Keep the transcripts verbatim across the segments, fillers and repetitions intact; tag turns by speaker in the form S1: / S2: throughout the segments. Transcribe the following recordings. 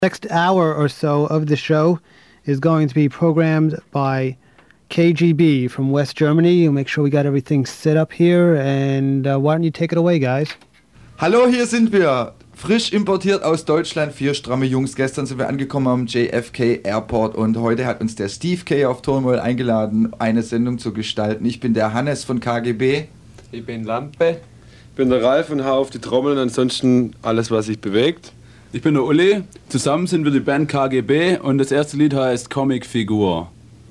S1: Next hour or so of the show is going to be programmed by K G B from West Germany. We'll make sure we got everything set up here. And uh, why don't you take it away, guys?
S2: Hallo, hier sind wir. Frisch importiert aus Deutschland, vier stramme Jungs. Gestern sind wir angekommen am J F K Airport und heute hat uns der Steve K. auf Tonmoll eingeladen, eine Sendung zu gestalten. Ich bin der Hannes von K G B.
S3: Ich bin Lampe. Ich bin der Ralf und hau auf die Trommel und ansonsten alles, was sich bewegt.
S4: Ich bin der Uli. Zusammen sind wir die Band K G B und das erste Lied heißt Comicfigur.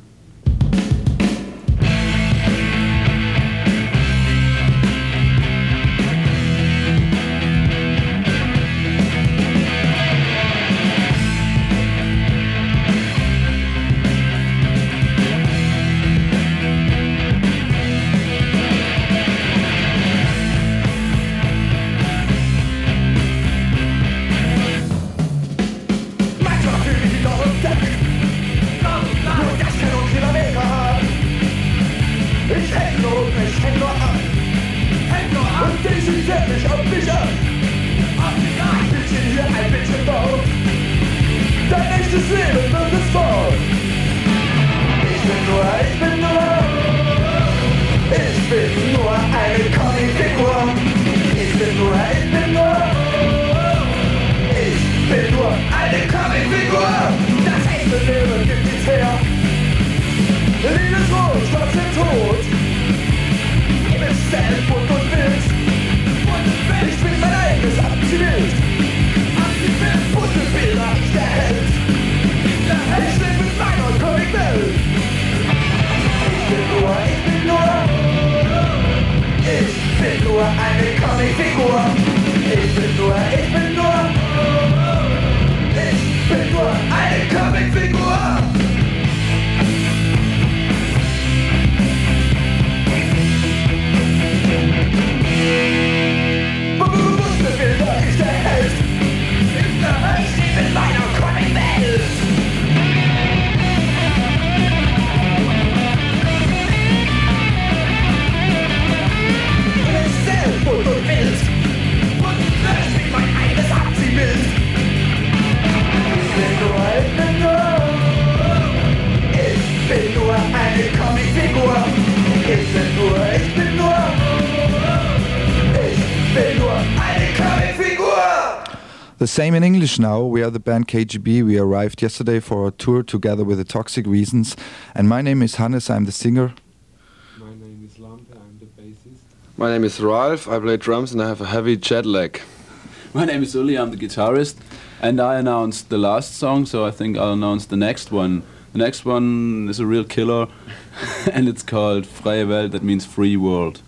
S2: The same in English now. We are the band K G B. We arrived yesterday for a tour together with the Toxic Reasons. And my name is Hannes, I'm the singer.
S3: My name is Lampe, I'm the bassist. My name is Ralf, I play drums and I have a heavy jet lag.
S4: My name is Uli, I'm the guitarist. And I announced the last song, so I think I'll announce the next one. The next one is a real killer, and it's called Freie Welt, that means free world.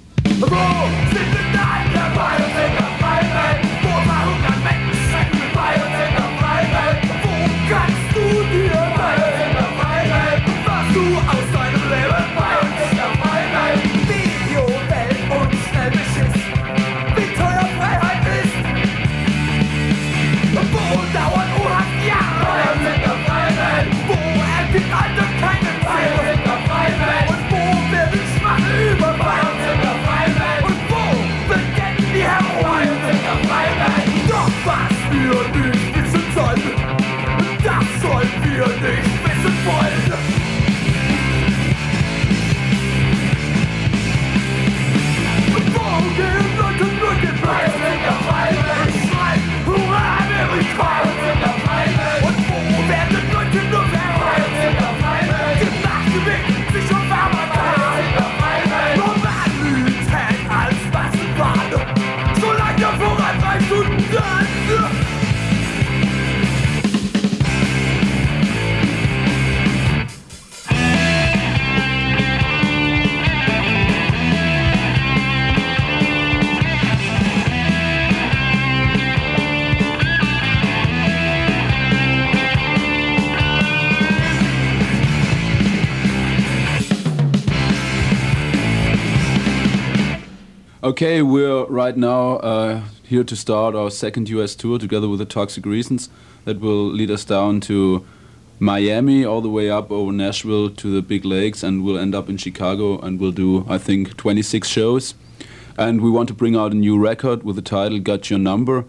S4: Okay, we're right now uh, here to start our second U S tour together with the Toxic Reasons that will lead us down to Miami, all the way up over Nashville to the big lakes, and we'll end up in Chicago, and we'll do, I think, twenty-six shows. And we want to bring out a new record with the title Got Your Number,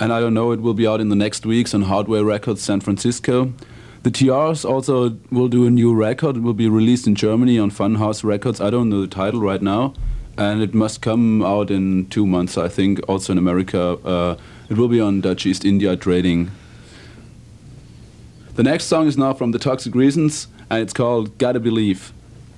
S4: and I don't know, it will be out in the next weeks on Hardware Records San Francisco. The T Rs also will do a new record. It will be released in Germany on Funhouse Records. I don't know the title right now, and it must come out in two months, I think, also in America. Uh, it will be on Dutch East India Trading. The next song is now from The Toxic Reasons, and it's called Gotta Believe.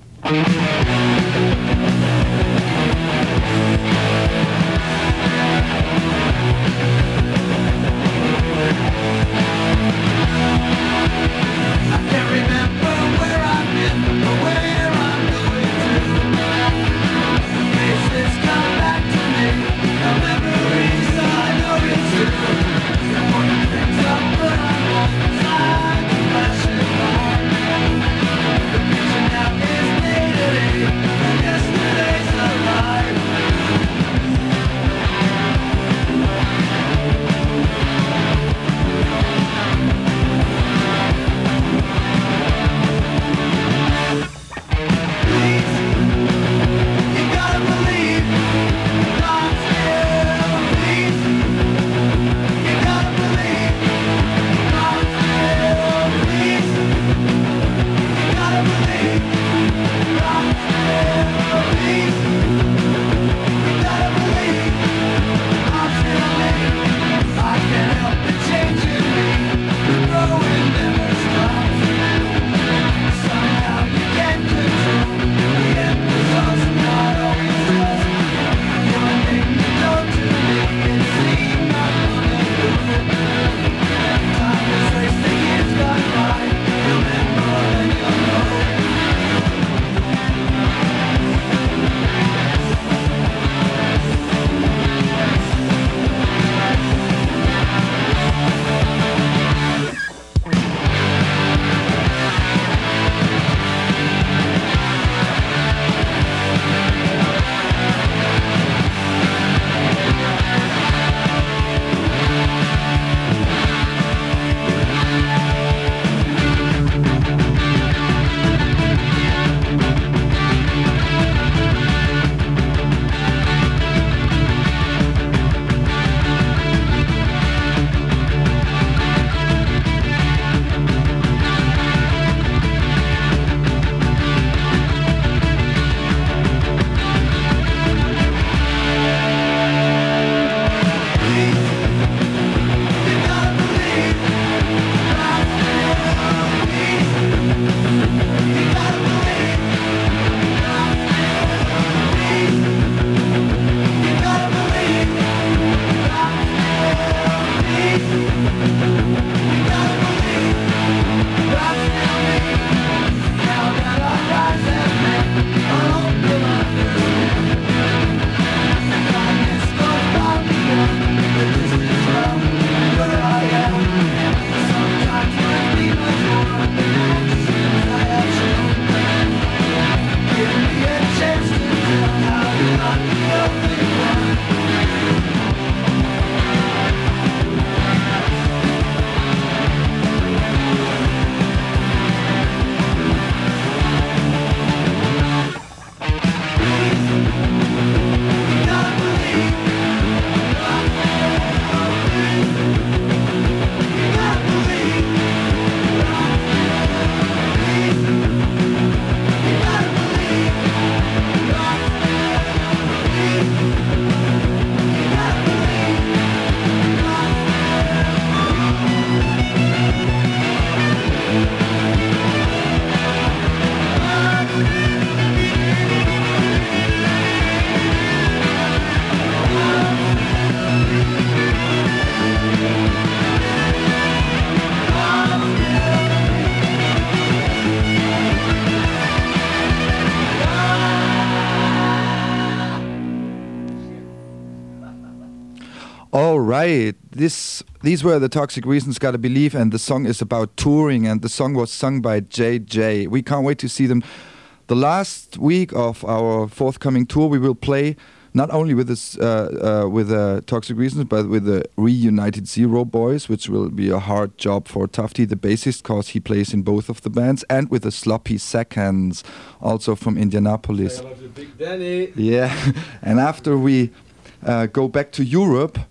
S2: All right, this these were the Toxic Reasons, Gotta Believe, and the song is about touring, and the song was sung by J J. We can't wait to see them. The last week of our forthcoming tour, we will play not only with this, uh, uh, with the uh, Toxic Reasons, but with the reunited Zero Boys, which will be a hard job for Tufty, the bassist, because he plays in both of the bands, and with the Sloppy Seconds, also from Indianapolis.
S3: Big Danny.
S2: Yeah, and after we uh, go back to Europe,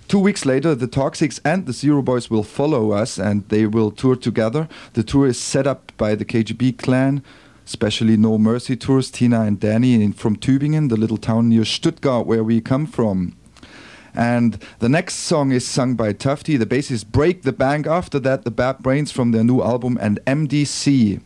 S2: Two weeks later, the Toxics and the Zero Boys will follow us, and they will tour together. The tour is set up by the K G B clan, especially No Mercy Tours, Tina and Danny in, from Tübingen, the little town near Stuttgart where we come from. And the next song is sung by Tufty. The bassist Break the Bank. After that, the Bad Brains from their new album, and M D C.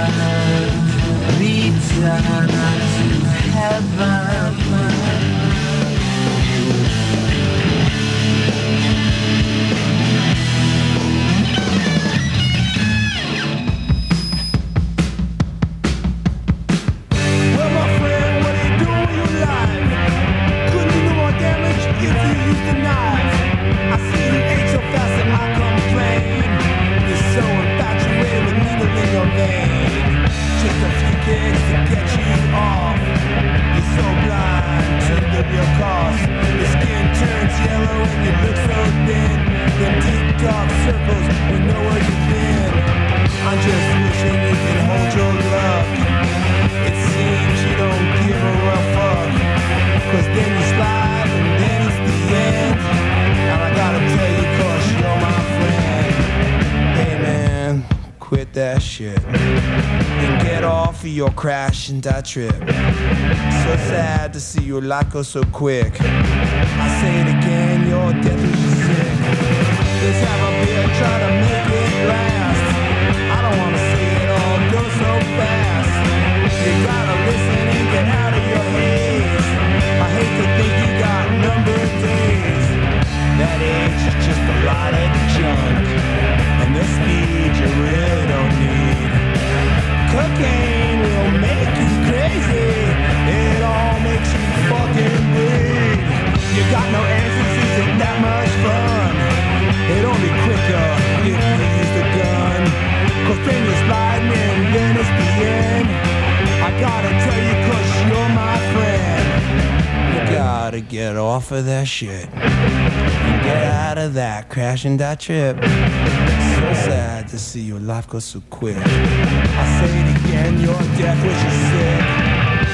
S5: return unto heaven.
S6: Well, my friend, what are you doing with your life? Couldn't you do more damage if you used a knife? I see you ate so fast that I complain. You're so infatuated with needle in your vein. Just a few kicks to get you off. You're so blind to the real cost. Your skin turns yellow and you look so thin. Them deep dark circles, we know where you've been. I'm just wishing you can hold your luck. It seems you don't give a rough fuck. Cause then you slide and then it's the end. And I gotta tell you cause you're my friend. Hey man, quit that shit and get off of your crash and die trip. So sad to see your life go so quick. I say it again, your death was just sick. Let's have a beer, try to make it last. I don't wanna see it all go so fast. You gotta listen and get out of your haze. I hate to think you got numbered days. That age is just a lot of junk, and the speed you really don't need. Cocaine will make you crazy. It all makes you fucking bleed. You got no answers, isn't that much fun? It'll be quicker if you use the gun. Cause then you're sliding and then it's the end. I gotta tell you cause you're my friend. You gotta get off of that shit and get out of that crash and die trip. So sad to see your life go so quick. I say it again, your death was just sick.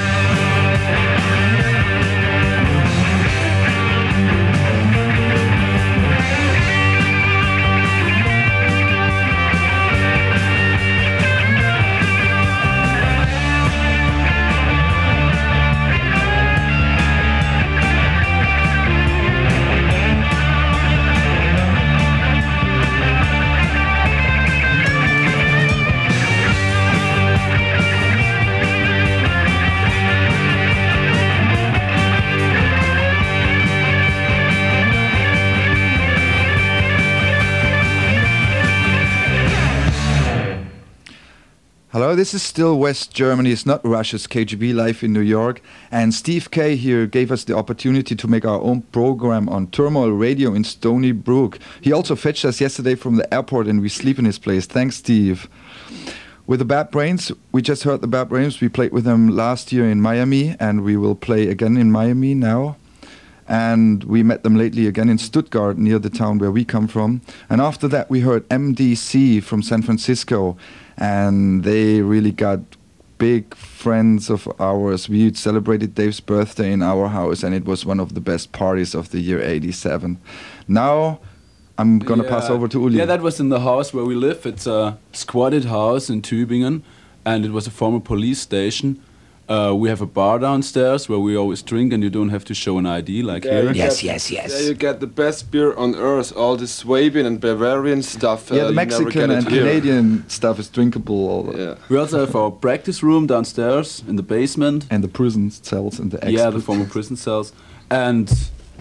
S2: Hello, this is still West Germany. It's not Russia's K G B live in New York. And Steve K here gave us the opportunity to make our own program on Turmoil Radio in Stony Brook. He also fetched us yesterday from the airport and we sleep in his place. Thanks, Steve. With the Bad Brains, we just heard the Bad Brains. We played with them last year in Miami and we will play again in Miami now. And we met them lately again in Stuttgart, near the town where we come from. And after that, we heard M D C from San Francisco. And they really got big friends of ours. We celebrated Dave's birthday in our house, and it was one of the best parties of the year eighty-seven. Now, I'm going to yeah. pass over to Uli.
S4: Yeah, that was in the house where we live. It's a squatted house in Tübingen, and it was a former police station. Uh, we have a bar downstairs where we always drink, and you don't have to show an I D like
S3: there
S4: here.
S3: Yes, yes, yes. There you get the best beer on earth. All the Swabian and Bavarian stuff.
S2: Yeah,
S3: uh,
S2: the Mexican and here. Canadian stuff is drinkable.
S3: Yeah.
S4: We also have our practice room downstairs in the basement.
S2: And the prison cells and the
S4: Yeah, the former prison cells. And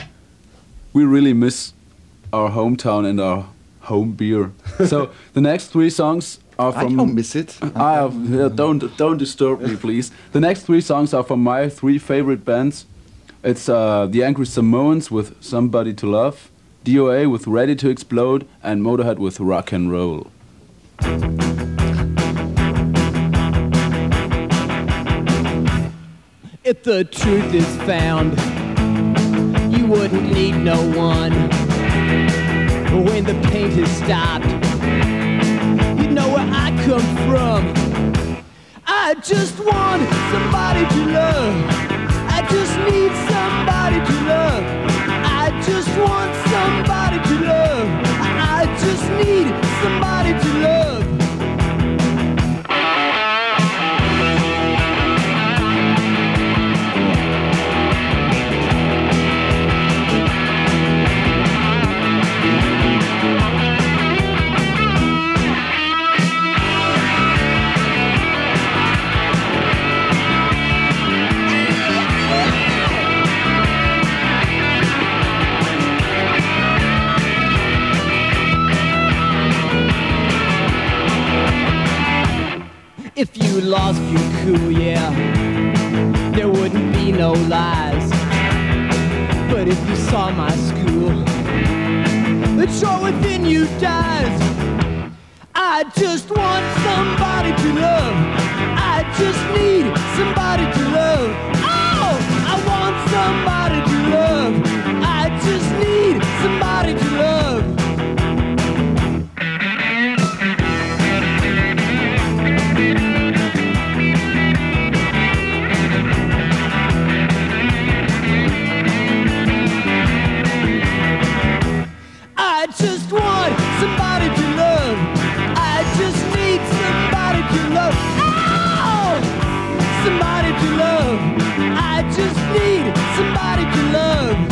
S4: we really miss our hometown and our home beer. So the next three songs are from...
S2: I don't miss it.
S4: I have, yeah, don't, don't disturb me, please. The next three songs are from my three favorite bands. It's uh, the Angry Samoans with Somebody to Love, D O A with Ready to Explode, and Motorhead with Rock and Roll.
S7: If the truth is found, you wouldn't need no one. When the paint has stopped, you know where I come from. I just want somebody to love. I just need somebody to love. I just want somebody to love. I just need somebody to love. If you lost your cool, yeah, there wouldn't be no lies. But if you saw my school, the joy within you dies. I just want somebody to love. I just need somebody to love. Oh, I want somebody to love. I just need somebody to love. I just want somebody to love. I just need somebody to love. Oh, somebody to love. I just need somebody to love.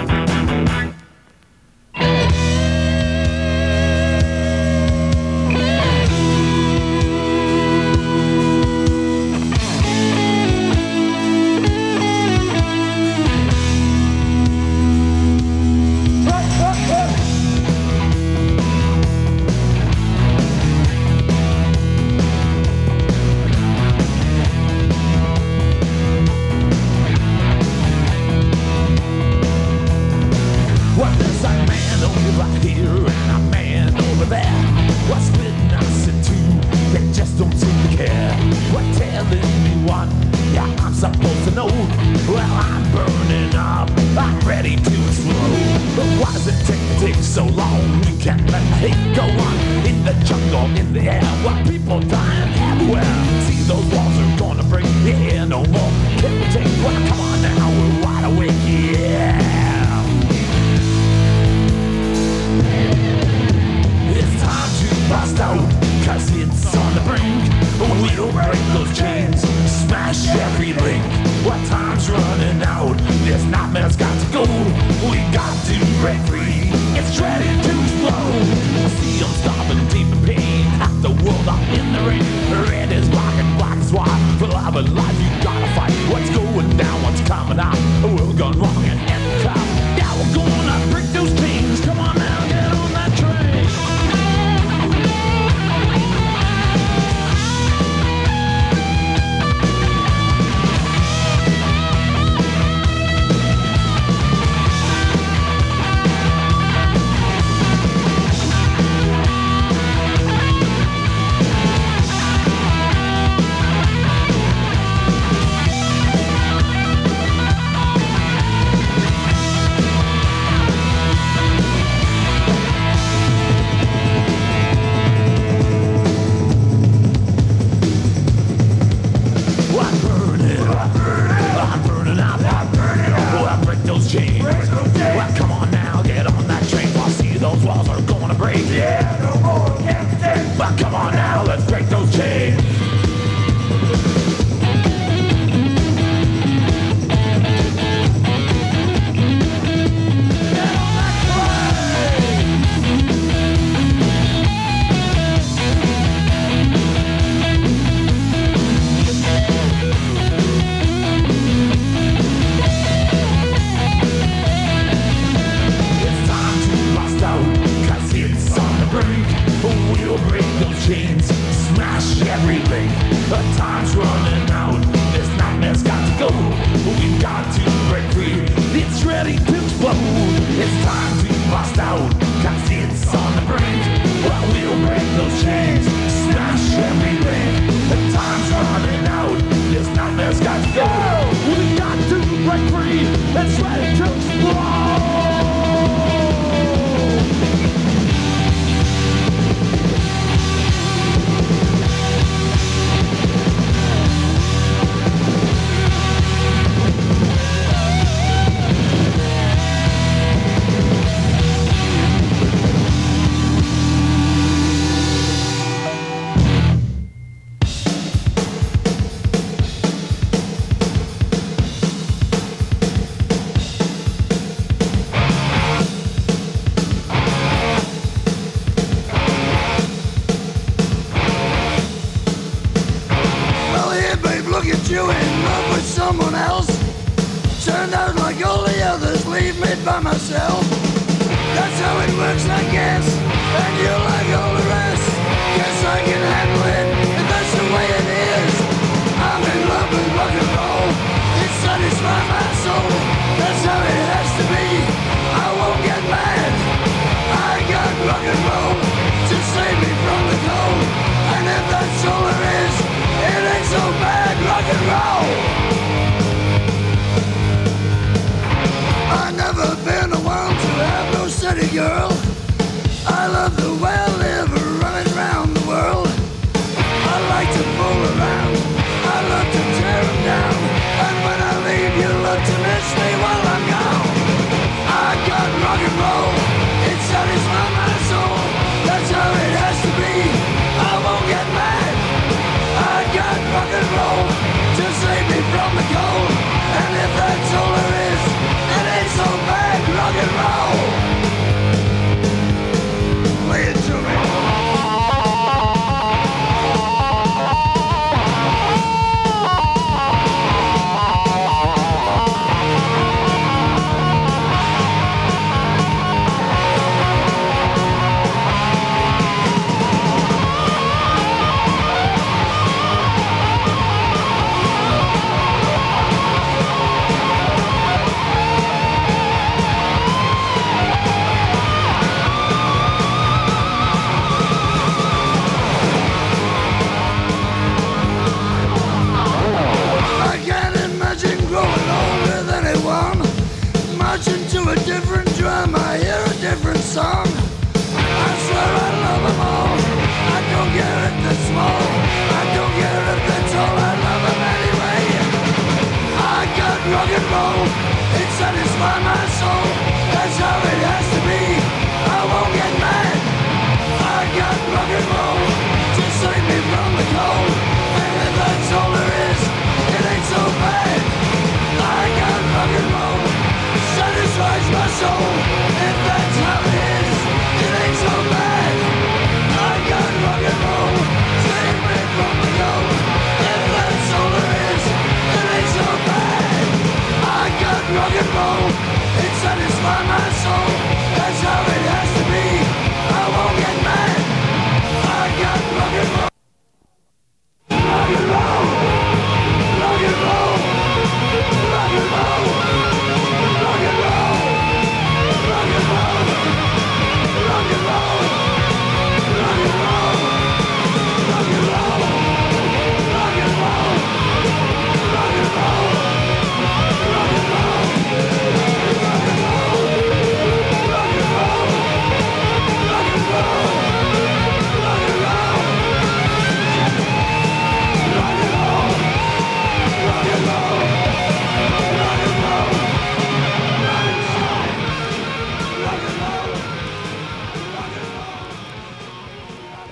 S6: By myself, that's how it works, I guess. And you like all the rest. Guess I can handle it, and that's the way it is.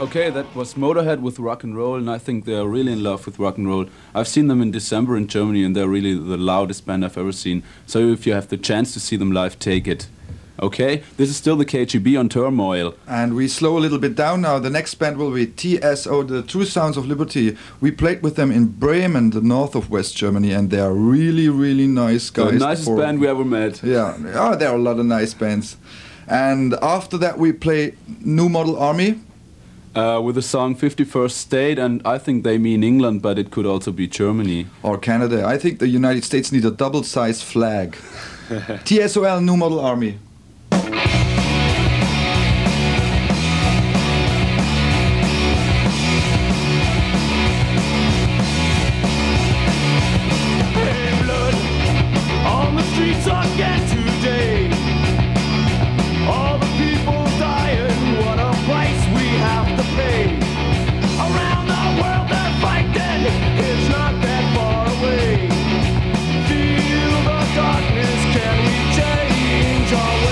S4: Okay, that was Motorhead with rock and roll, and I think they're really in love with rock and roll. I've seen them in December in Germany, and they're really the loudest band I've ever seen. So if you have the chance to see them live, take it. Okay, this is still the K G B on Turmoil.
S2: And we slow a little bit down now. The next band will be T S O, the True Sounds of Liberty. We played with them in Bremen, the north of West Germany, and they are really, really nice guys.
S4: The nicest
S2: for,
S4: band we ever met.
S2: Yeah, oh, there are a lot of nice bands. And after that we play New Model Army.
S4: Uh, with the song fifty-first State, and I think they mean England, but it could also be Germany.
S2: Or Canada. I think the United States need a double-sized flag. T S O L, New Model Army.
S6: Darkness, can we change our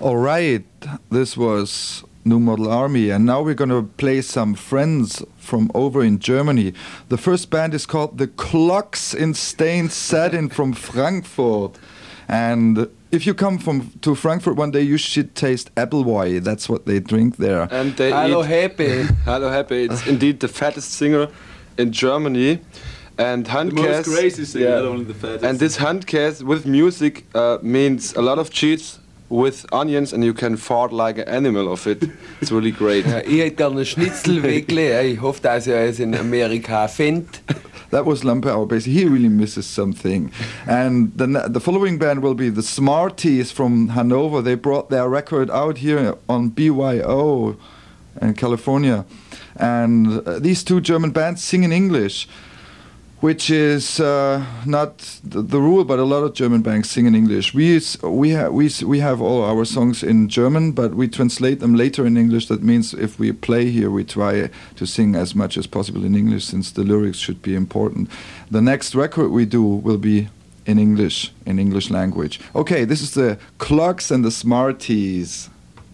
S2: All right, this was New Model Army, and now we're going to play some friends from over in Germany. The first band is called The Clocks in Stained Satin from Frankfurt. And if you come from to Frankfurt one day, you should taste Appleboy. That's what they drink there.
S3: And they
S8: Hallo
S3: eat
S8: Happy.
S3: Hallo Happy. It's indeed the fattest singer in Germany. And
S4: The most
S3: Handkäse.
S4: crazy singer,
S3: yeah.
S4: not only the fattest.
S3: And this Handkäse with music uh, means a lot of cheese with onions, and you can fart like an animal of it. It's really great.
S8: Ja, ich hätte gerne Schnitzelwickel. Ich hoffe, dass ihr es in Amerika findet.
S2: That was Lampe, our bass. He really misses something. And the, ne- the following band will be the Smarties from Hanover. They brought their record out here on B Y O in California. And uh, these two German bands sing in English, which is uh, not the, the rule, but a lot of German bands sing in English. We s- we ha- we s- we have all our songs in German, but we translate them later in English. That means if we play here, we try to sing as much as possible in English, since the lyrics should be important. The next record we do will be in English, in English language. Okay, this is the Clocks and the Smarties.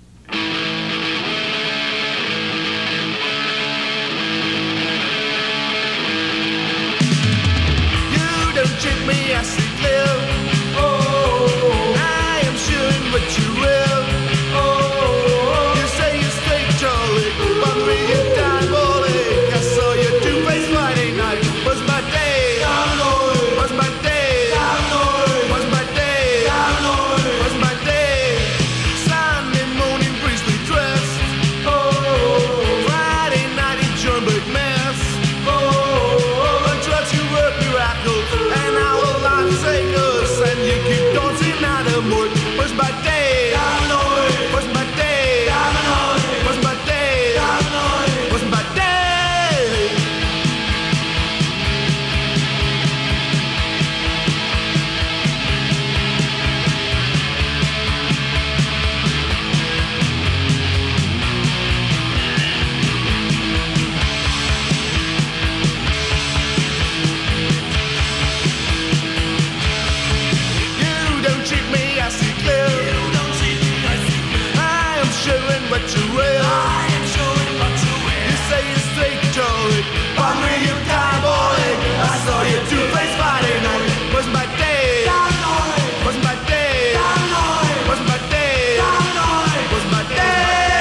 S6: You don't treat me as you live. Oh, I am showing what you will. Oh, you say you stay jolly, but when you diabolic, I saw your two-faced Friday night. Was my day, was my day, was my day, was my day. Sunday morning, priestly dressed. Oh, Friday night in German mass. Oh, I try to work miracles and our lives take us, and you keep dancing out the mood. Was my day, was my day, was my day, was my day. You don't treat me as you clear. You don't treat me as you clear. I am showing what you will. I am showing what you will. You say you straight jolly, but when you diabolic, I saw you two-faced Friday night. Was my day, was my day, was my day, was my day.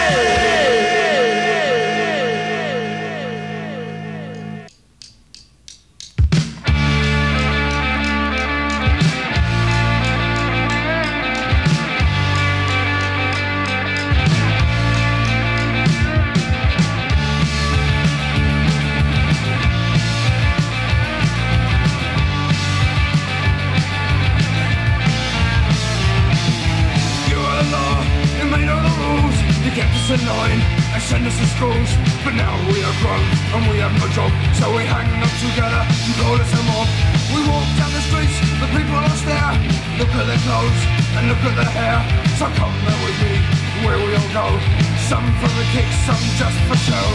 S9: You are the law, you made all the rules. You kept us in line and sent us to schools. But now we are grown and we have no job, so we hang up together and call us a mob. We walk down the streets, the people are stare. Look at their clothes and look at their hair. So come there with me, where we all go. Some for the kicks, some just for show.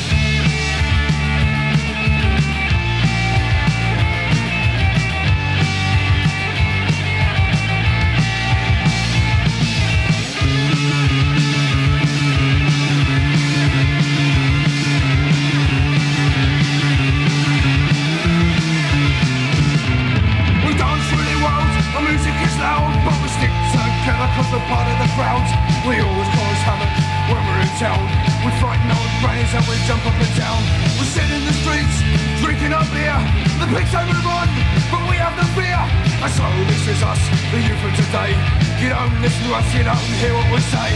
S9: We dance really well, our music is loud, but we stick together cause we're part of the crowd. We always cause havoc when we're in town. We frighten old brains and we jump up and down. We sit in the streets, drinking our beer. The pigs they move on, but we have no fear. And so this is us, the youth of today. You don't listen to us, you don't hear what we say.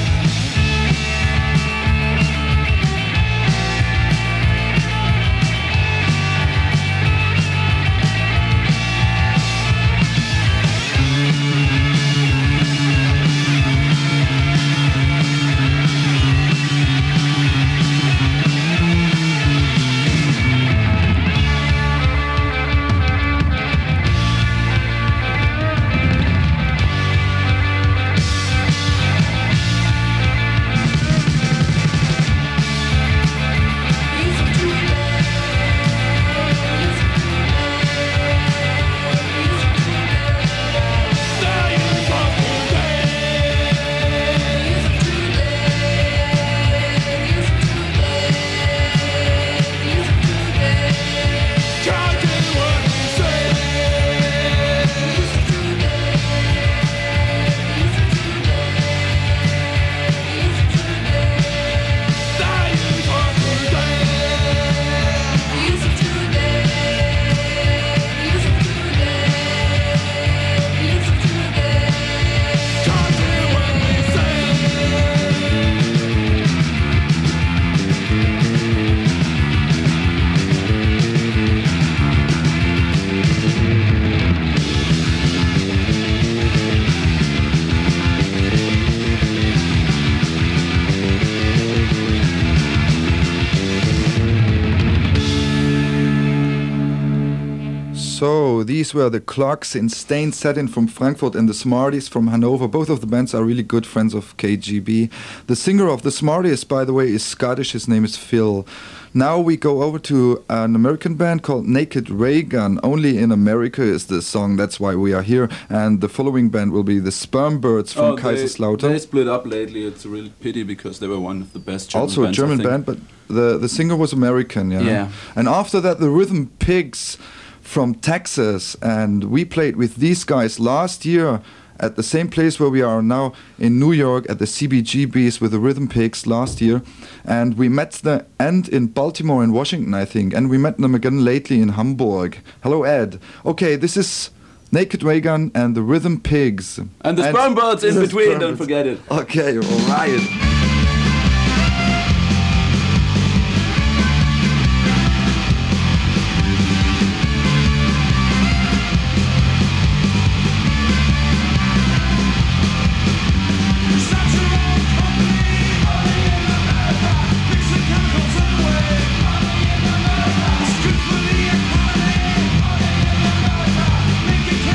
S2: So these were the Clocks in Stained Satin from Frankfurt and the Smarties from Hanover. Both of the bands are really good friends of K G B. The singer of the Smarties, by the way, is Scottish. His name is Phil. Now we go over to an American band called Naked Ray Gun. Only in America is this song, that's why we are here. And the following band will be the Sperm Birds from
S4: Oh, they,
S2: Kaiserslautern.
S4: they split up lately. It's a real pity because they were one of the best German
S2: Also a
S4: bands, I
S2: German
S4: think.
S2: band, but the, the singer was American, yeah.
S4: Yeah.
S2: And after that, the Rhythm Pigs from Texas. And we played with these guys last year at the same place where we are now in New York at the C B G B's with the Rhythm Pigs last year. And we met the end in Baltimore and Washington, I think. And we met them again lately in Hamburg. Hello, Ed. Okay, this is Naked Ray Gun and the Rhythm Pigs.
S4: And the Sperm Birds in
S2: the
S4: between,
S2: Sperm
S4: don't
S2: Birds.
S4: forget it.
S2: Okay, all right.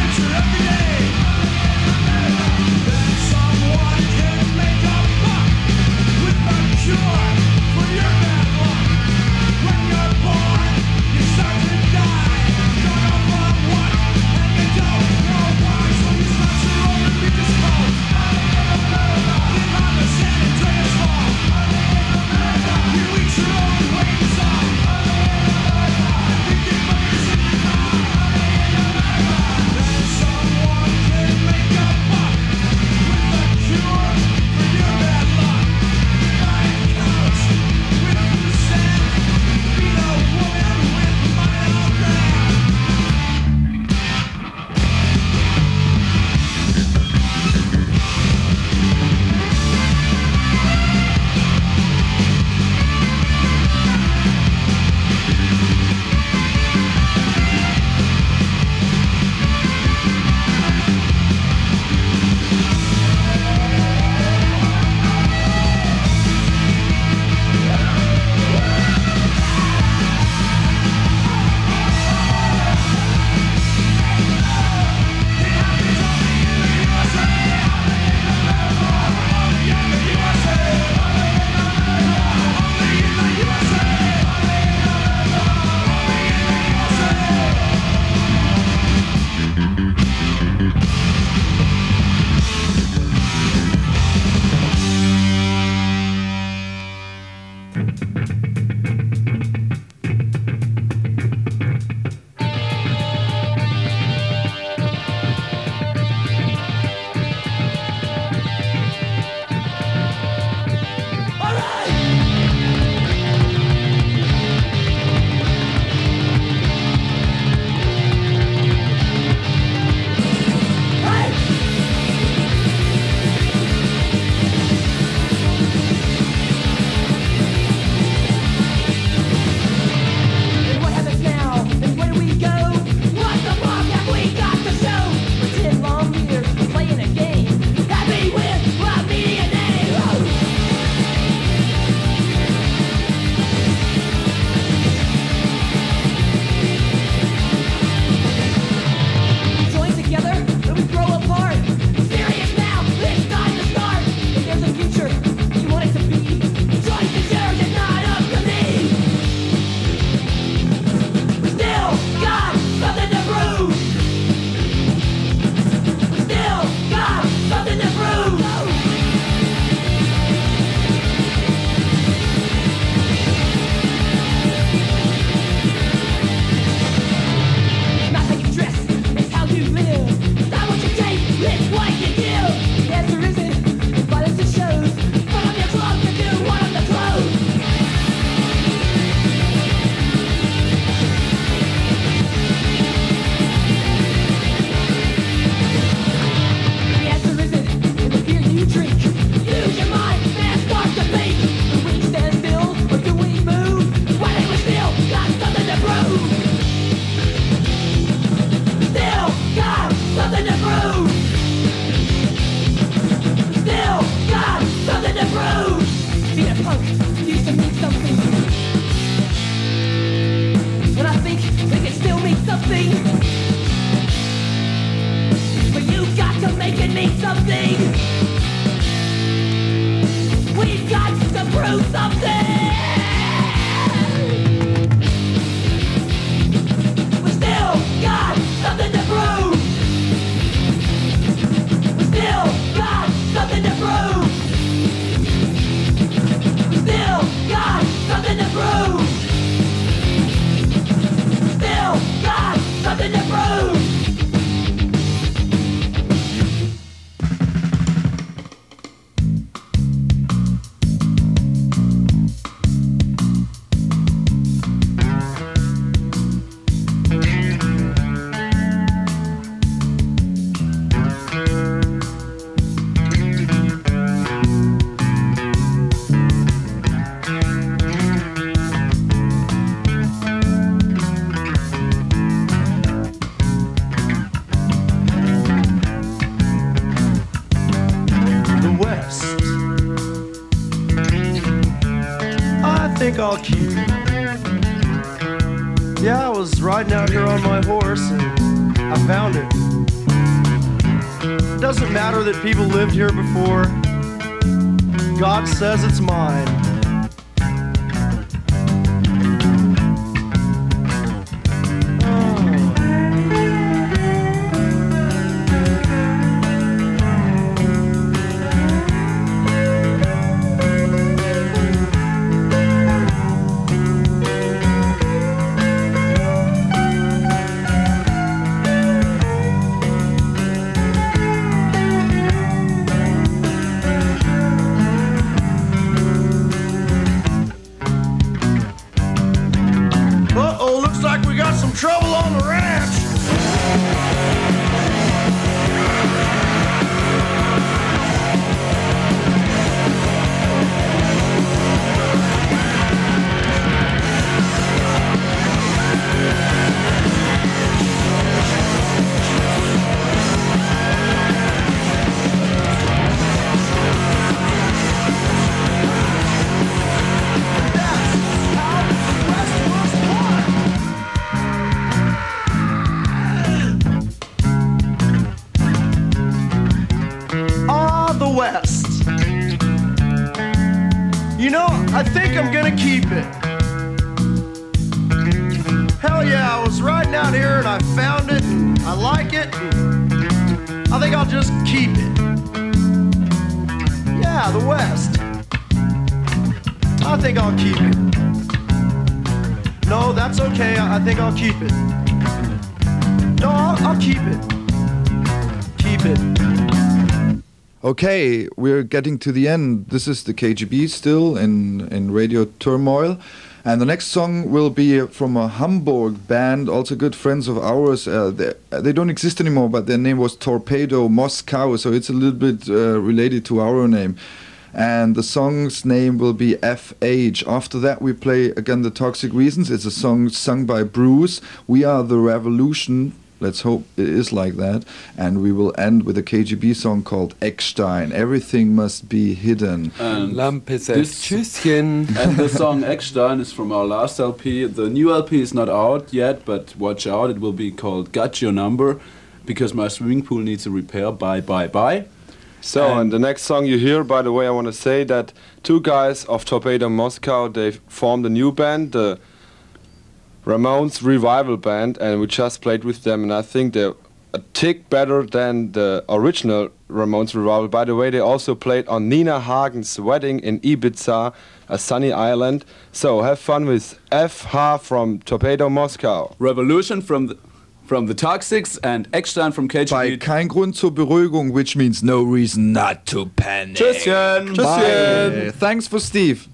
S6: Someone can make a buck.
S10: think I'll keep it. Yeah, I was riding out here on my horse and I found it. It doesn't matter that people lived here before. God says it's mine.
S6: Trouble on the ranch. You know, I think I'm gonna keep it. Hell yeah, I was riding out here and I found it, and I like it, and I think I'll just keep it. Yeah, the West. I think I'll keep it. No, that's okay, I, I think I'll keep it. No, I'll, I'll keep it. Keep it.
S2: Okay, we're getting to the end. This is the K G B still in, in Radio Turmoil. And the next song will be from a Hamburg band, also good friends of ours. Uh, they, they don't exist anymore, but their name was Torpedo Moscow, so it's a little bit uh, related to our name. And the song's name will be F H. After that, we play again the Toxic Reasons. It's a song sung by Bruce. We Are the Revolution. Let's hope it is like that. And we will end with a K G B song called Eckstein. Everything must be hidden.
S4: And
S8: Lampe sagt Tschüsschen.
S4: And the song Eckstein is from our last L P. The new L P is not out yet, but watch out. It will be called Got Your Number, because my swimming pool needs a repair. Bye, bye, bye.
S3: So, and, and the next song you hear, by the way, I want to say that two guys of Torpedo Moscow, they formed a new band, the Ramones Revival Band, and we just played with them, and I think they're a tick better than the original Ramones Revival. By the way, they also played on Nina Hagen's wedding in Ibiza, a sunny island. So have fun with F H from Torpedo Moscow.
S4: Revolution from the, from the Toxics and Eckstein from K G B.
S2: Bei Kein Grund zur Beruhigung, which means no reason not to panic.
S4: Tschüsschen.
S2: Tschüsschen. Thanks for Steve.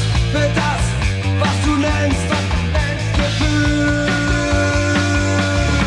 S6: Für das, was du nennst, Gefühl.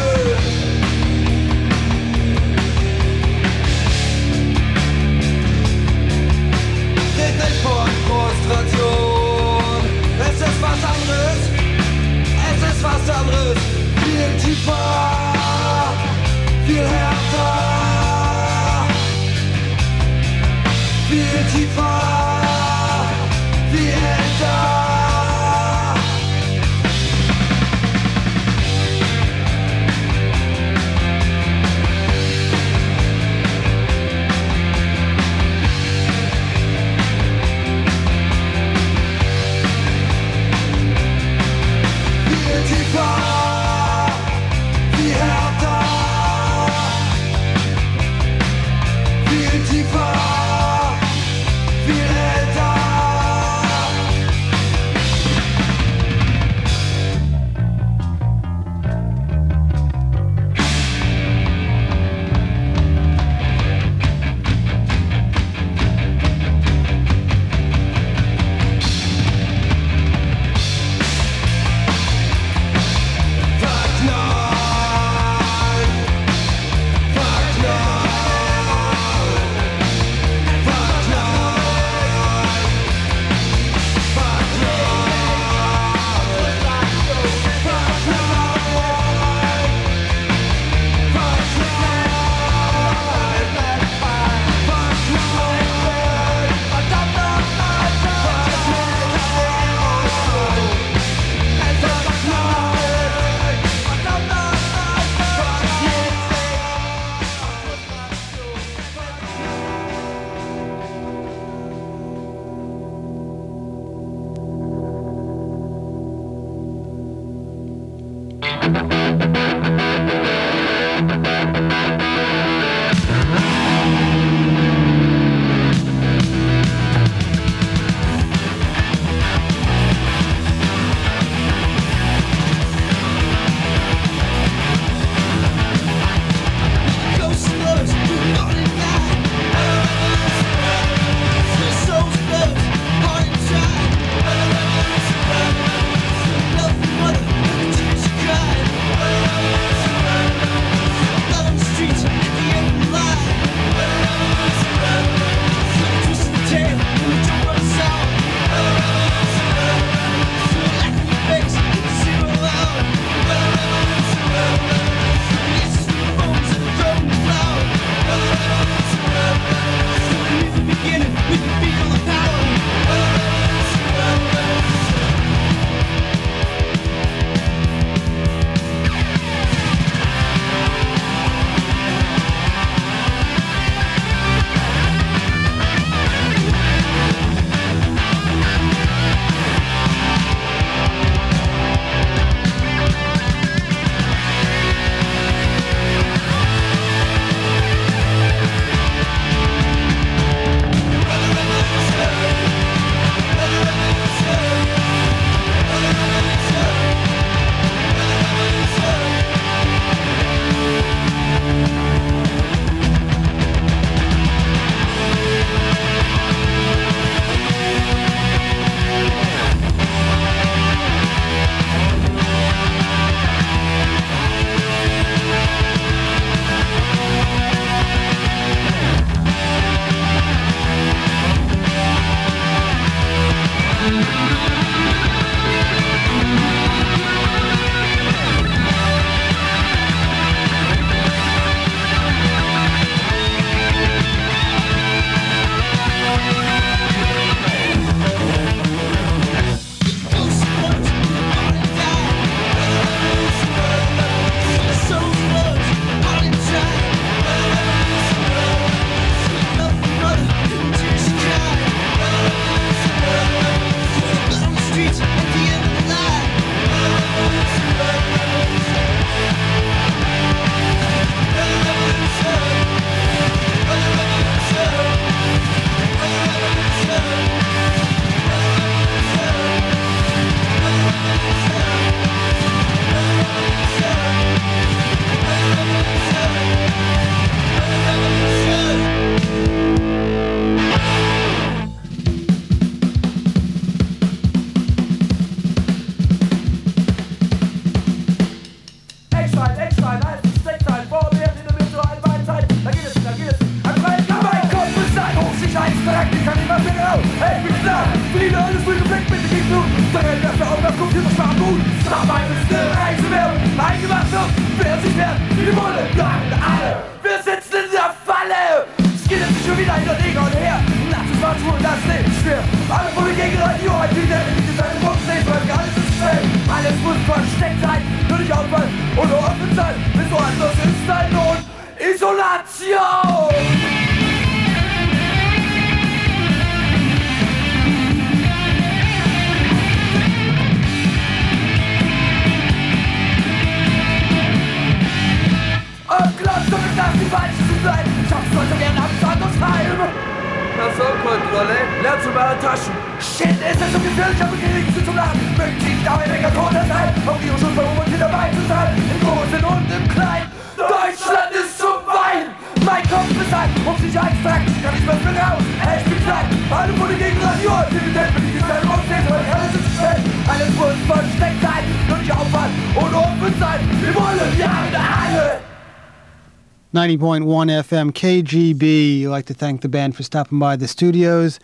S1: ninety point one F M K G B. I'd like to thank the band for stopping by the studios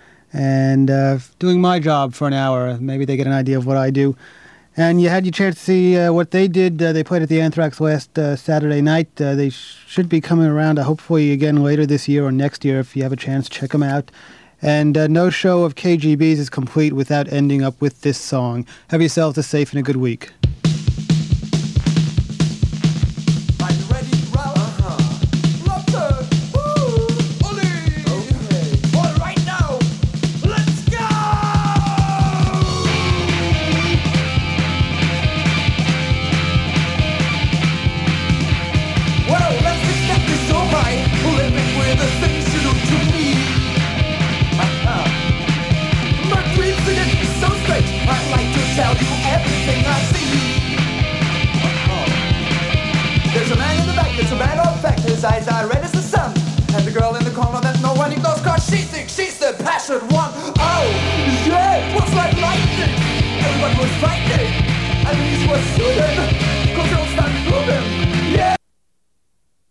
S1: and uh, doing my job for an hour. Maybe they get an idea of what I do. And you had your chance to see uh, what they did. Uh, they played at the Anthrax last uh, Saturday night. Uh, they sh- should be coming around, uh, hopefully again later this year or next year. If you have a chance, check them out. And uh, no show of K G B's is complete without ending up with this song. Have yourselves a safe and a good week.
S9: in the corner that no one ignores, cause she thinks she's the passionate one. Oh, yeah, it was like lightning. Everyone was fighting, and these were shooting.